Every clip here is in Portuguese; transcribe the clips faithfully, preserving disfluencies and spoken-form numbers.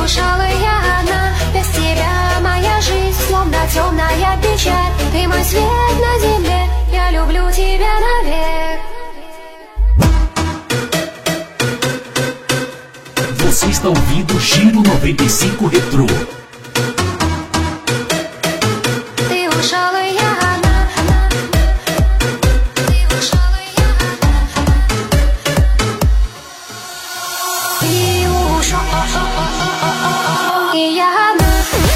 ушалая одна, без тебя моя жизнь словно темная печаль. Ты мой свет на земле, я люблю тебя навек. Você está ouvindo Giro noventa e cinco Retrô. Ты ушалая одна, ты ушалая одна, ты ушалая одна.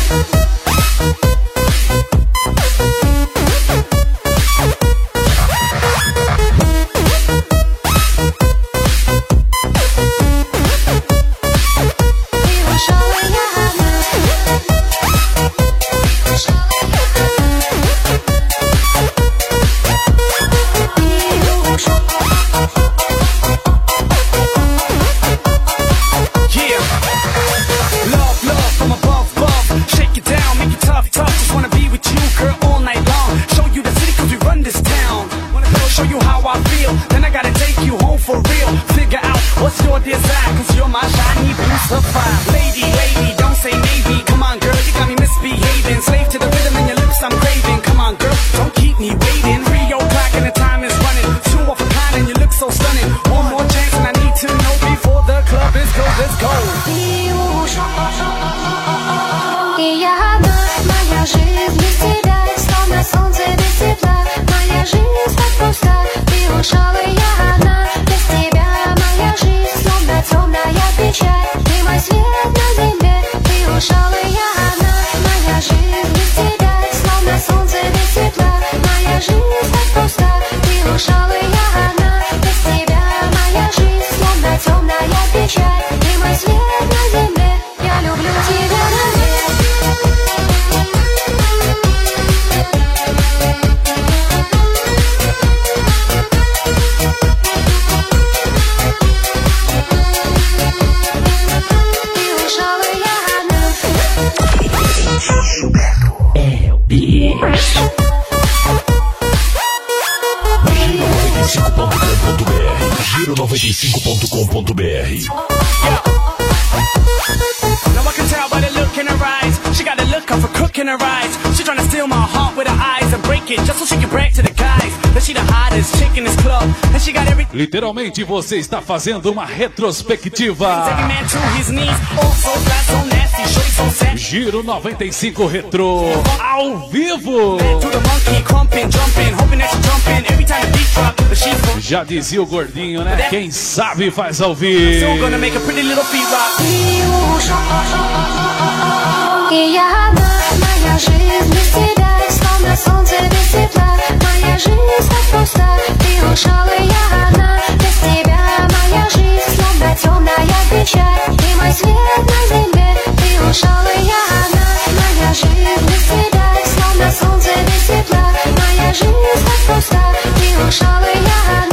Giro noventa e cinco ponto com ponto b r. Now I can tell by the look in her eyes. She got a look of a crook in her eyes. She tryna steal my heart with her eyes and break it just so she can brag to the guys that she the hottest chick in this club and she got everything. Literalmente você está fazendo uma retrospectiva. Every man to his knees. Oh, so fast, so nasty, shorty so sad. Giro noventa e cinco Retrô ao vivo. To the monkey, crumping, jumping, hoping that she jumping every time the beat drop. But she's from Já dizia o gordinho, né? Quem sabe faz ao vivo. still gonna make a pretty little feet rock. Я одна, моя жизнь без тебя, словно солнце без тепла. Моя жизнь так пуста, ты ушла, и я одна. Без тебя моя жизнь словно темная печаль. Ты мой свет на земле, ты ушла, и я одна. Моя жизнь без тебя, словно солнце без тепла. Моя жизнь так пуста, ты ушла, и я одна.